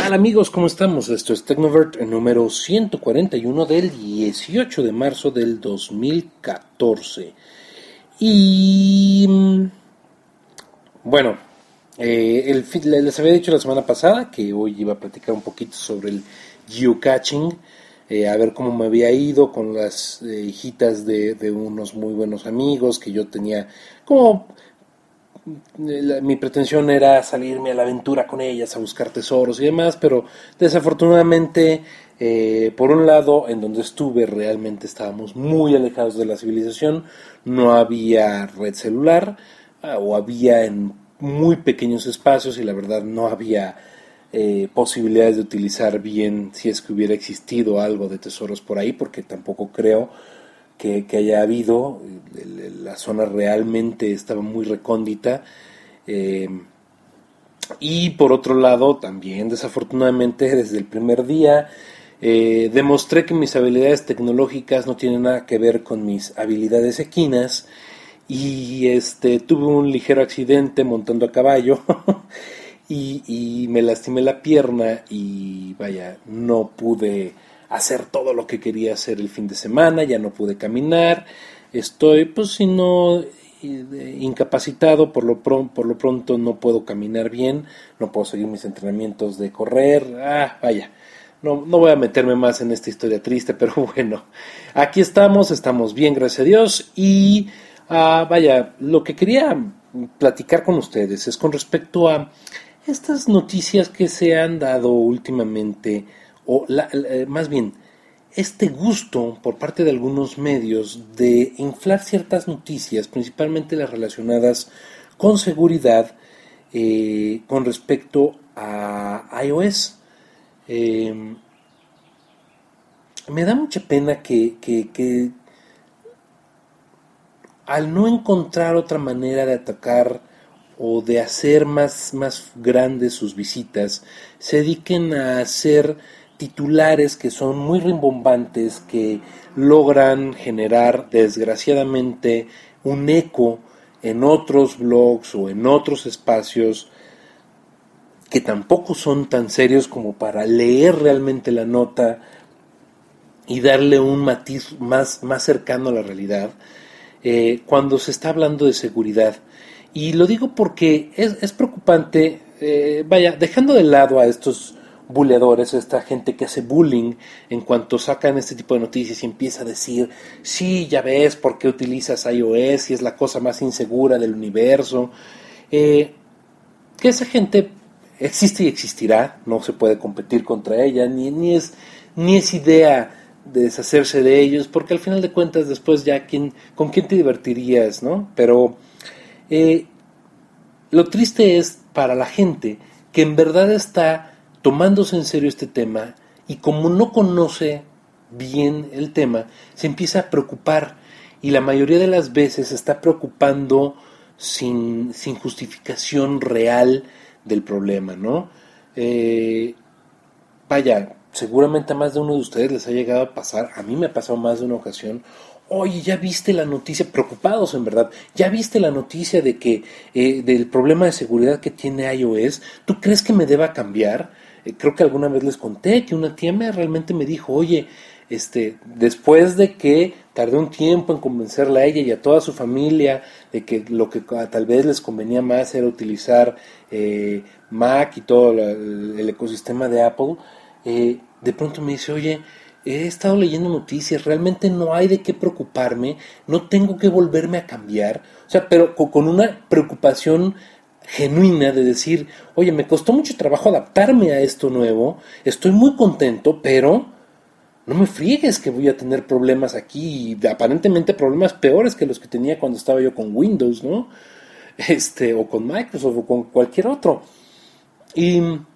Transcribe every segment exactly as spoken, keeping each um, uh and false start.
tal amigos? ¿Cómo estamos? Esto es Tecnovert número ciento cuarenta y uno del dieciocho de marzo del dos mil catorce. Y bueno, eh, el, les había dicho la semana pasada que hoy iba a platicar un poquito sobre el geocaching, eh, a ver cómo me había ido con las eh, hijitas de, de unos muy buenos amigos que yo tenía como... La, mi pretensión era salirme a la aventura con ellas, a buscar tesoros y demás, pero desafortunadamente, eh, por un lado, en donde estuve realmente estábamos muy alejados de la civilización, no había red celular, uh, o había en muy pequeños espacios y la verdad no había eh, posibilidades de utilizar bien si es que hubiera existido algo de tesoros por ahí, porque tampoco creo Que, que haya habido. La zona realmente estaba muy recóndita, eh, y por otro lado también desafortunadamente desde el primer día eh, demostré que mis habilidades tecnológicas no tienen nada que ver con mis habilidades equinas y este tuve un ligero accidente montando a caballo y, y me lastimé la pierna y vaya, no pude hacer todo lo que quería hacer el fin de semana, ya no pude caminar, estoy pues si no incapacitado, por lo, pron- por lo pronto no puedo caminar bien, no puedo seguir mis entrenamientos de correr, ah, vaya, no, no voy a meterme más en esta historia triste, pero bueno, aquí estamos, estamos bien, gracias a Dios, y ah, vaya, lo que quería platicar con ustedes es con respecto a estas noticias que se han dado últimamente, o la, la, más bien, este gusto por parte de algunos medios de inflar ciertas noticias, principalmente las relacionadas con seguridad, eh, con respecto a iOS. Eh, me da mucha pena que, que, que al no encontrar otra manera de atacar o de hacer más, más grandes sus visitas, se dediquen a hacer titulares que son muy rimbombantes, que logran generar desgraciadamente un eco en otros blogs o en otros espacios que tampoco son tan serios como para leer realmente la nota y darle un matiz más, más cercano a la realidad, eh, cuando se está hablando de seguridad. Y lo digo porque es, es preocupante, eh, vaya, dejando de lado a estos buleadores, a esta gente que hace bullying en cuanto sacan este tipo de noticias y empieza a decir, sí, ya ves por qué utilizas iOS y es la cosa más insegura del universo, eh, que esa gente existe y existirá, no se puede competir contra ella, ni, ni, es, ni es idea de deshacerse de ellos, porque al final de cuentas después ya quién, con quién te divertirías, ¿no? Pero eh, lo triste es para la gente que en verdad está tomándose en serio este tema y como no conoce bien el tema, se empieza a preocupar y la mayoría de las veces se está preocupando sin, sin justificación real del problema, ¿no? Eh, vaya, seguramente a más de uno de ustedes les ha llegado a pasar, a mí me ha pasado más de una ocasión, oye, ¿ya viste la noticia? Preocupados en verdad, ¿ya viste la noticia de que eh, del problema de seguridad que tiene iOS? ¿Tú crees que me deba cambiar? Eh, creo que alguna vez les conté que una tía me realmente me dijo, oye, este, después de que tardé un tiempo en convencerla a ella y a toda su familia de que lo que tal vez les convenía más era utilizar eh, Mac y todo la, el ecosistema de Apple, eh, de pronto me dice, oye, he estado leyendo noticias, realmente no hay de qué preocuparme, no tengo que volverme a cambiar, o sea, pero con una preocupación genuina de decir, oye, me costó mucho trabajo adaptarme a esto nuevo, estoy muy contento, pero no me friegues que voy a tener problemas aquí, y aparentemente problemas peores que los que tenía cuando estaba yo con Windows, ¿no? Este, o con Microsoft o con cualquier otro. Y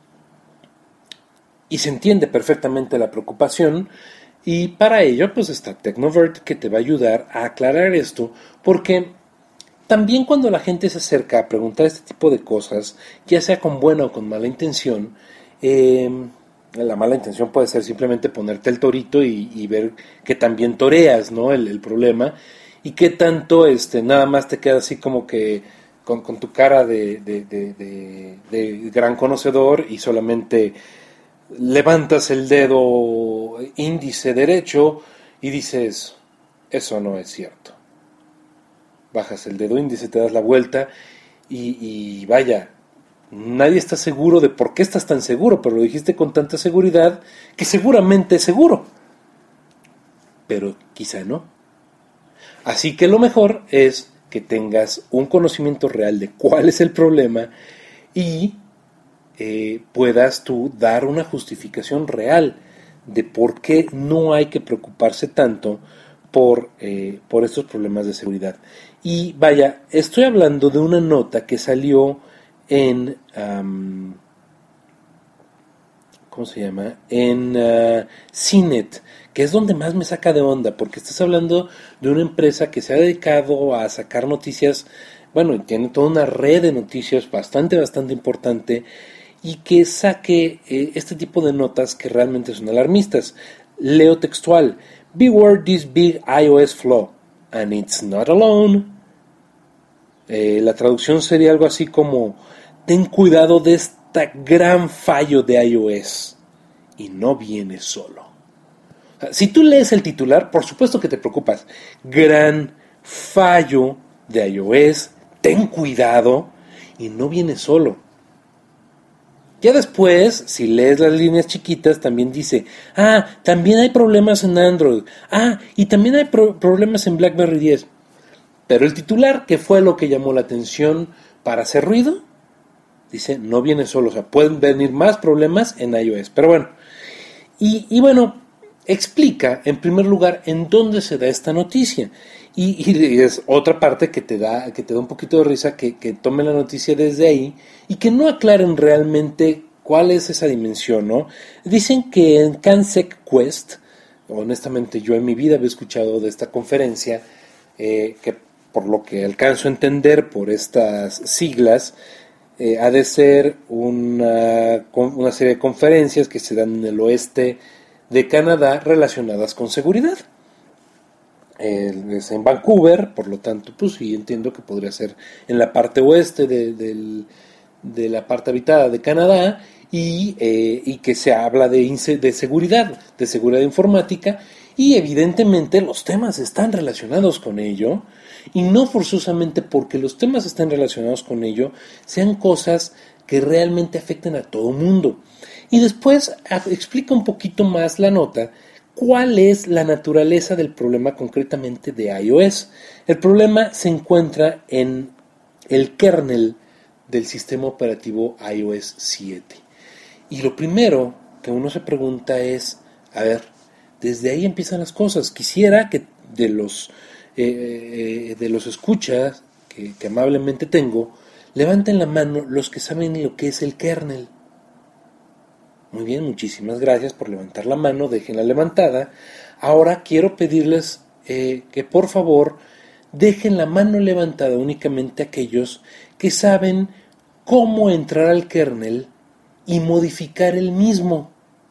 Y se entiende perfectamente la preocupación y para ello pues está Tecnovert que te va a ayudar a aclarar esto, porque también cuando la gente se acerca a preguntar este tipo de cosas, ya sea con buena o con mala intención, eh, la mala intención puede ser simplemente ponerte el torito y, y ver que también toreas, ¿no? el, el problema y que tanto este nada más te queda así como que con, con tu cara de, de, de, de, de gran conocedor y solamente levantas el dedo índice derecho y dices, eso no es cierto. Bajas el dedo índice, te das la vuelta y, y vaya, nadie está seguro de por qué estás tan seguro, pero lo dijiste con tanta seguridad que seguramente es seguro. Pero quizá no. Así que lo mejor es que tengas un conocimiento real de cuál es el problema y eh, puedas tú dar una justificación real de por qué no hay que preocuparse tanto por, eh, por estos problemas de seguridad. Y vaya, estoy hablando de una nota que salió en, um, ¿cómo se llama? En uh, C net, que es donde más me saca de onda, porque estás hablando de una empresa que se ha dedicado a sacar noticias, bueno, tiene toda una red de noticias bastante, bastante importante, y que saque eh, este tipo de notas que realmente son alarmistas. Leo textual: "Beware this big iOS flaw, and it's not alone." Eh, la traducción sería algo así como: ten cuidado de este gran fallo de iOS, y no viene solo. O sea, si tú lees el titular, por supuesto que te preocupas. Gran fallo de iOS, ten cuidado, y no viene solo. Ya después, si lees las líneas chiquitas, también dice, ah, también hay problemas en Android, ah, y también hay pro- problemas en BlackBerry diez. Pero el titular, que fue lo que llamó la atención para hacer ruido, dice, no viene solo, o sea, pueden venir más problemas en iOS. Pero bueno, y, y bueno, explica en primer lugar en dónde se da esta noticia. Y, y es otra parte que te da, que te da un poquito de risa, que, que tomen la noticia desde ahí y que no aclaren realmente cuál es esa dimensión, ¿no? Dicen que en CanSec Quest, honestamente yo en mi vida había escuchado de esta conferencia, eh, que por lo que alcanzo a entender por estas siglas, eh, ha de ser una, una serie de conferencias que se dan en el oeste de Canadá relacionadas con seguridad. Eh, es en Vancouver, por lo tanto, pues sí, entiendo que podría ser en la parte oeste de, de, de la parte habitada de Canadá, y, eh, y que se habla de, de seguridad, de seguridad informática, y evidentemente los temas están relacionados con ello, y no forzosamente porque los temas estén relacionados con ello, sean cosas que realmente afecten a todo el mundo. Y después explica un poquito más la nota cuál es la naturaleza del problema concretamente de iOS. El problema se encuentra en el kernel del sistema operativo iOS siete. Y lo primero que uno se pregunta es, a ver, desde ahí empiezan las cosas. Quisiera que de los, eh, de los escuchas que, que amablemente tengo, levanten la mano los que saben lo que es el kernel. Muy bien, muchísimas gracias por levantar la mano, déjenla levantada. Ahora quiero pedirles eh, que por favor dejen la mano levantada únicamente aquellos que saben cómo entrar al kernel y modificar el mismo.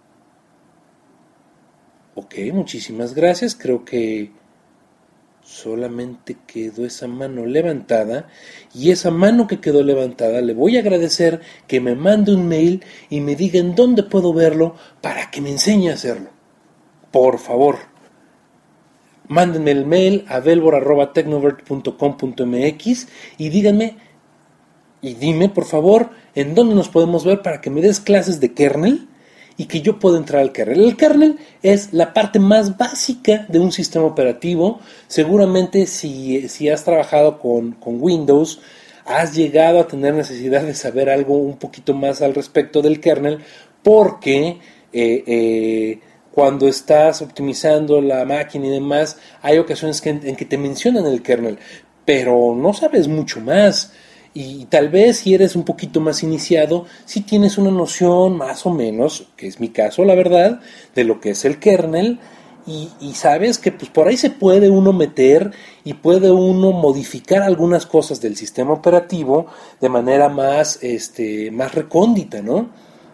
Ok, muchísimas gracias, creo que solamente quedó esa mano levantada, y esa mano que quedó levantada le voy a agradecer que me mande un mail y me diga en dónde puedo verlo para que me enseñe a hacerlo. Por favor, mándenme el mail a velvor arroba tecnovert punto com punto m x y díganme y dime por favor en dónde nos podemos ver para que me des clases de kernel y que yo pueda entrar al kernel. El kernel es la parte más básica de un sistema operativo. Seguramente si, si has trabajado con, con Windows, has llegado a tener necesidad de saber algo un poquito más al respecto del kernel, porque eh, eh, cuando estás optimizando la máquina y demás, hay ocasiones que, en que te mencionan el kernel, pero no sabes mucho más. Y tal vez si eres un poquito más iniciado, si tienes una noción más o menos, que es mi caso la verdad, de lo que es el kernel, y, y sabes que pues por ahí se puede uno meter y puede uno modificar algunas cosas del sistema operativo de manera más, este, más recóndita, ¿no?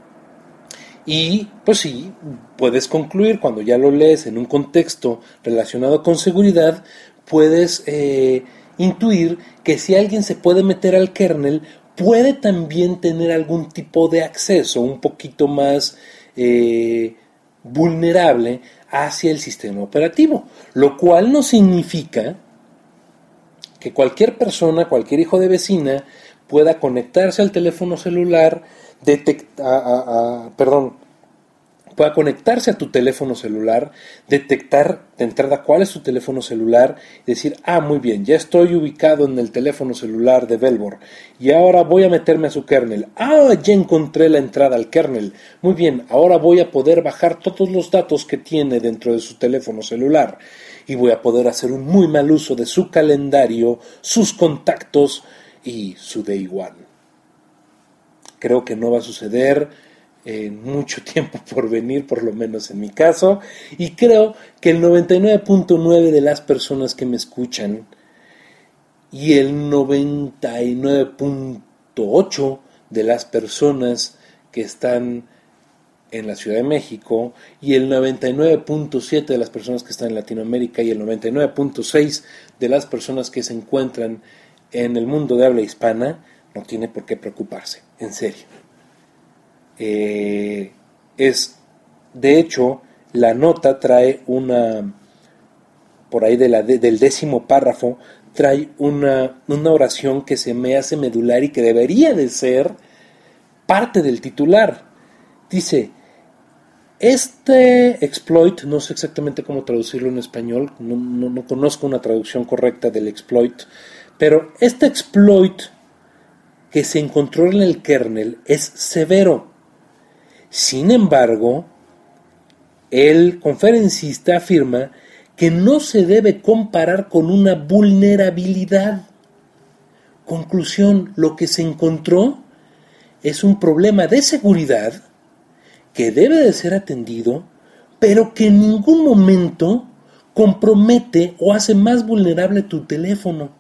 Y pues sí, puedes concluir cuando ya lo lees en un contexto relacionado con seguridad, puedes... Eh, intuir que si alguien se puede meter al kernel, puede también tener algún tipo de acceso un poquito más eh, vulnerable hacia el sistema operativo, lo cual no significa que cualquier persona, cualquier hijo de vecina pueda conectarse al teléfono celular, detectar, a, a, perdón, pueda conectarse a tu teléfono celular, detectar de entrada cuál es tu teléfono celular y decir, ah, muy bien, ya estoy ubicado en el teléfono celular de Velbor y ahora voy a meterme a su kernel. Ah, ya encontré la entrada al kernel. Muy bien, ahora voy a poder bajar todos los datos que tiene dentro de su teléfono celular y voy a poder hacer un muy mal uso de su calendario, sus contactos y su day one. Creo que no va a suceder en mucho tiempo por venir, por lo menos en mi caso, y creo que el noventa y nueve punto nueve de las personas que me escuchan y el noventa y nueve punto ocho de las personas que están en la Ciudad de México y el noventa y nueve punto siete de las personas que están en Latinoamérica y el noventa y nueve punto seis de las personas que se encuentran en el mundo de habla hispana, no tiene por qué preocuparse, en serio. Eh, es, de hecho, la nota trae una, por ahí de la, de, del décimo párrafo, trae una, una oración que se me hace medular y que debería de ser parte del titular. Dice, este exploit, no sé exactamente cómo traducirlo en español, no, no, no conozco una traducción correcta del exploit, pero este exploit que se encontró en el kernel es severo. Sin embargo, el conferencista afirma que no se debe comparar con una vulnerabilidad. Conclusión, lo que se encontró es un problema de seguridad que debe de ser atendido, pero que en ningún momento compromete o hace más vulnerable tu teléfono.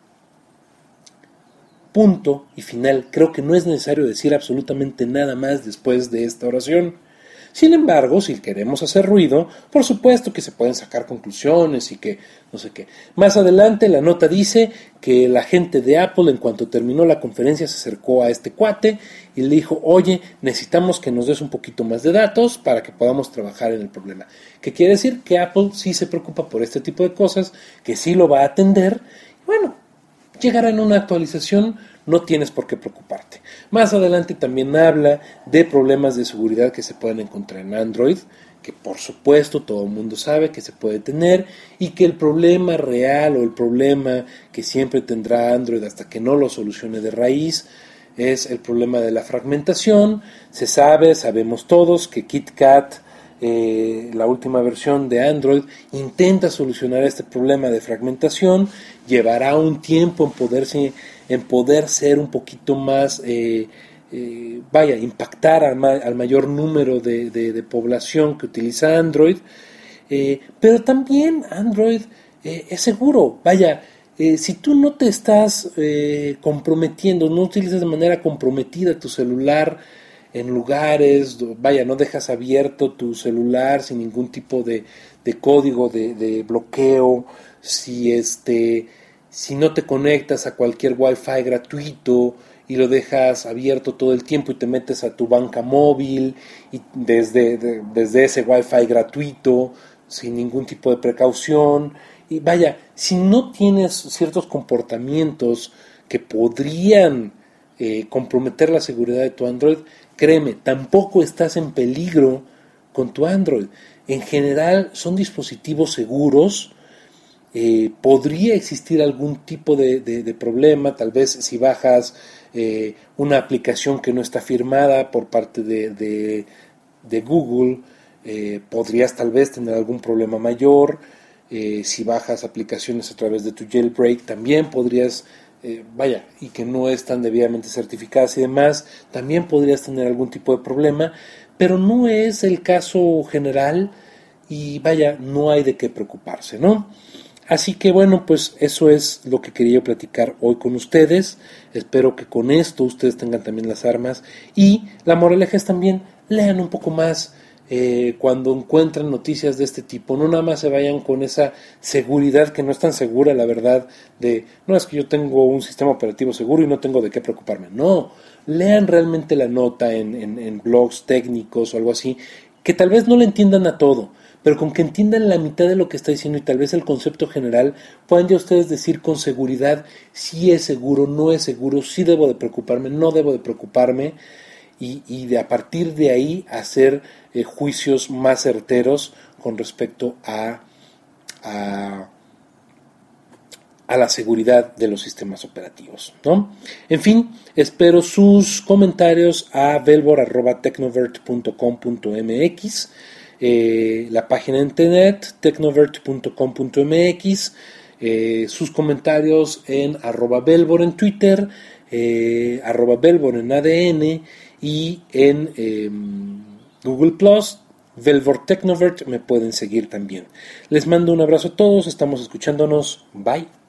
Punto y final. Creo que no es necesario decir absolutamente nada más después de esta oración. Sin embargo, si queremos hacer ruido, por supuesto que se pueden sacar conclusiones y que no sé qué. Más adelante la nota dice que la gente de Apple, en cuanto terminó la conferencia, se acercó a este cuate y le dijo, oye, necesitamos que nos des un poquito más de datos para que podamos trabajar en el problema. ¿Qué quiere decir? Que Apple sí se preocupa por este tipo de cosas, que sí lo va a atender. Bueno, llegará en una actualización, no tienes por qué preocuparte. Más adelante también habla de problemas de seguridad que se pueden encontrar en Android, que por supuesto todo el mundo sabe que se puede tener, y que el problema real o el problema que siempre tendrá Android hasta que no lo solucione de raíz es el problema de la fragmentación. Se sabe, sabemos todos que KitKat, Eh, la última versión de Android, intenta solucionar este problema de fragmentación. Llevará un tiempo en poderse, en poder ser un poquito más, eh, eh, vaya, impactar al, ma- al mayor número de, de, de población que utiliza Android. Eh, pero también Android eh, es seguro. Vaya, eh, si tú no te estás eh, comprometiendo, no utilizas de manera comprometida tu celular en lugares, vaya, no dejas abierto tu celular sin ningún tipo de, de código de, de bloqueo, si este, si no te conectas a cualquier wifi gratuito y lo dejas abierto todo el tiempo y te metes a tu banca móvil y desde, de, desde ese wifi gratuito, sin ningún tipo de precaución, y vaya, si no tienes ciertos comportamientos que podrían eh, comprometer la seguridad de tu Android, créeme, tampoco estás en peligro con tu Android. En general son dispositivos seguros. Eh, podría existir algún tipo de, de, de problema, tal vez si bajas eh, una aplicación que no está firmada por parte de, de, de Google, eh, podrías tal vez tener algún problema mayor. Eh, si bajas aplicaciones a través de tu jailbreak, también podrías Eh, vaya, y que no están debidamente certificadas y demás, también podrías tener algún tipo de problema, pero no es el caso general y vaya, no hay de qué preocuparse, ¿no? Así que bueno, pues eso es lo que quería platicar hoy con ustedes. Espero que con esto ustedes tengan también las armas y la moraleja es también lean un poco más, eh, cuando encuentran noticias de este tipo, no nada más se vayan con esa seguridad que no es tan segura, la verdad, de no es que yo tengo un sistema operativo seguro y no tengo de qué preocuparme. No, lean realmente la nota en, en, en blogs técnicos o algo así, que tal vez no le entiendan a todo, pero con que entiendan la mitad de lo que está diciendo y tal vez el concepto general, puedan ya ustedes decir con seguridad si es seguro, no es seguro, si debo de preocuparme, no debo de preocuparme, y, y de a partir de ahí hacer eh, juicios más certeros con respecto a, a, a la seguridad de los sistemas operativos, ¿no? En fin, espero sus comentarios a velvor arroba tecnovert punto com punto m x, eh, la página de internet tecnovert punto com punto m x, eh, sus comentarios en arroba velvor en Twitter, eh, arroba velvor en A D N y en eh, Google Plus, Velvor Tecnovert, me pueden seguir también. Les mando un abrazo a todos, estamos escuchándonos, bye.